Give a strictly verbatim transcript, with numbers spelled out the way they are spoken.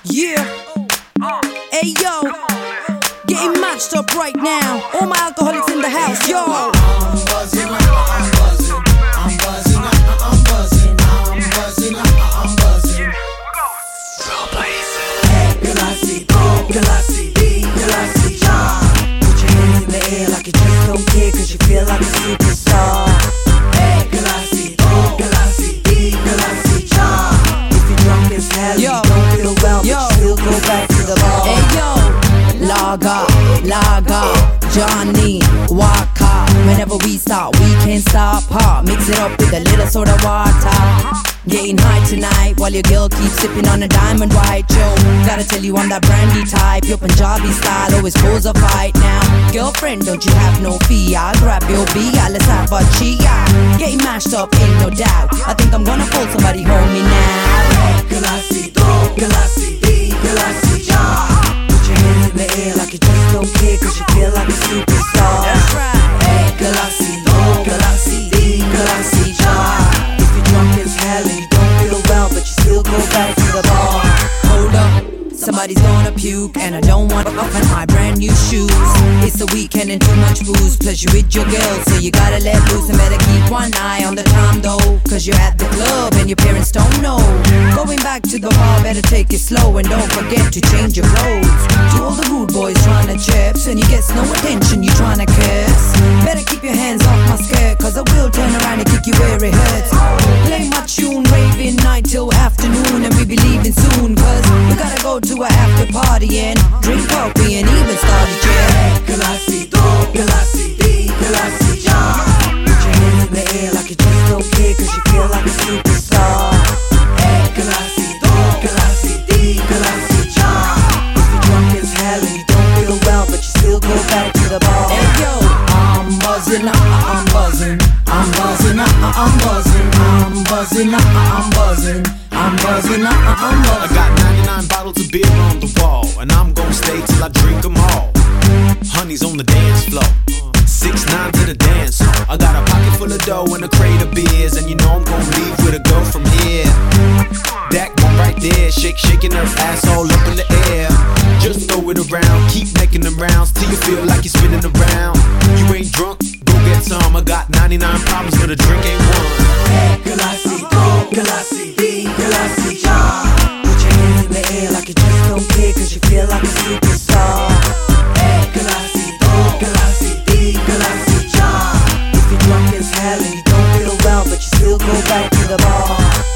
Yeah. Hey yo, getting matched up right now. All my alcoholics in the house, yo. I'm buzzing, I'm buzzing, I'm buzzing, I'm buzzing, I'm buzzing, I'm buzzing. Hey, Galassi, oh, Galassi, B, Galassi, ja. Put your hands in the air like you just don't care, cause you feel like a superstar. Hey, Galassi, oh, Galassi, B, Galassi, ja. If you're drunk as hell, Yo. you don't feel well, but Yo. you still go back to the bar. Hey yo, Laga, Laga, Johnny, Waka. Whenever we start, we can't stop. Huh? Mix it up with a little soda water. Getting high tonight while your girl keeps sipping on a diamond white. Yo, gotta tell you I'm that brandy type. Your Punjabi style always pose a fight now. Girlfriend, don't you have no fear? I'll grab your beer, let's have a chia. Getting mashed up, ain't no doubt. I think I'm gonna pull somebody home me now. Galassi, oh, Galassi, B, Galassi, ja. Put your hands in the air like you just don't care, cause you feel like a superstar. That's right. Hey, Galassi, oh, Galassi, B, Galassi, ja. If you're drunk as hell and you don't feel well, but you still go back to the bar. Hold up, somebody's gonna puke, and I don't want to open my brand new shoes. It's the weekend and too much booze, plus you with your girl, so you gotta let loose and better keep one eye on the time though, cause you're at the club and your parents don't know. Going back to the bar, better take it slow and don't forget to change your clothes. To all the rude boys trying to chips and you get no attention, you trying to curse. Better keep your hands off my skirt, cause I will turn around and kick you where it hurts. Play my tune, raving night till afternoon, and we be leaving soon, cause we gotta go to a after party and drink coffee and even start a jet. Galassi, oh, Galassi, B, Galassi, ja. Put your hands in the air like you just don't care, cause you feel like a superstar. Hey, Galassi, oh, Galassi, B, Galassi, ja. If you're drunk as hell and you don't feel well, but you still go back to the bar. Hey yo, I'm buzzing, I'm buzzing, I'm buzzing, I'm buzzing, I'm buzzing, I'm buzzing, I'm buzzing, I'm I buzzing. got ninety-nine bottles of beer on the wall, and I'm gon' stay till I drink them all. Honey's on the dance floor, six nine to the dance hall. I got a pocket full of dough and a crate of beers, and you know I'm gon' leave with a go from here. That one right there, shake, shaking her ass all up in the air. Just throw it around, keep making them rounds till you feel like you're spinning around. You ain't drunk, go get some. I got ninety-nine problems, but a drink ain't one. Hey, Galassi, oh, Galassi, B, Galassi, ja. Put your hands in the air like you just don't care, cause you feel like a superstar. Hey, Galassi, oh, Galassi, B, Galassi, ja. If you're drunk as hell and you don't feel well, but you still go back to the bar.